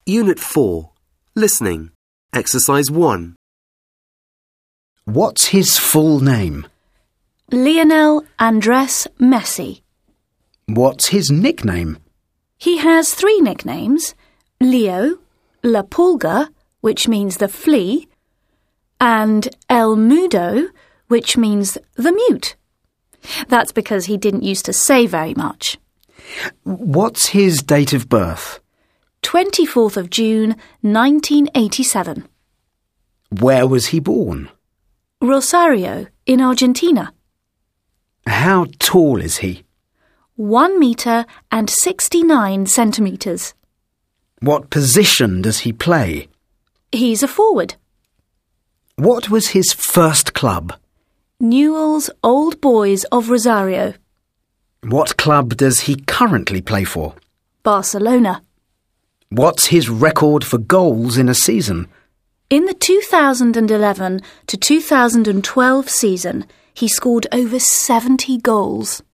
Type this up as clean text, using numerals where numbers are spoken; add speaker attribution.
Speaker 1: Unit 4. Listening. Exercise 1.
Speaker 2: What's his full name?
Speaker 3: Lionel Andres Messi.
Speaker 2: What's his nickname?
Speaker 3: He has 3 nicknames: Leo, La Pulga, which means the flea, and El Mudo, which means the mute. That's because he didn't used to say very much.
Speaker 2: What's his date of birth?
Speaker 3: 24th of June, 1987.
Speaker 2: Where was he born?
Speaker 3: Rosario, in Argentina.
Speaker 2: How tall is he?
Speaker 3: 1 metre and 69 centimetres.
Speaker 2: What position does he play?
Speaker 3: He's a forward.
Speaker 2: What was his first club?
Speaker 3: Newell's Old Boys of Rosario.
Speaker 2: What club does he currently play for?
Speaker 3: Barcelona.
Speaker 2: What's his record for goals in a season?
Speaker 3: In the 2011 to 2012 season, he scored over 70 goals.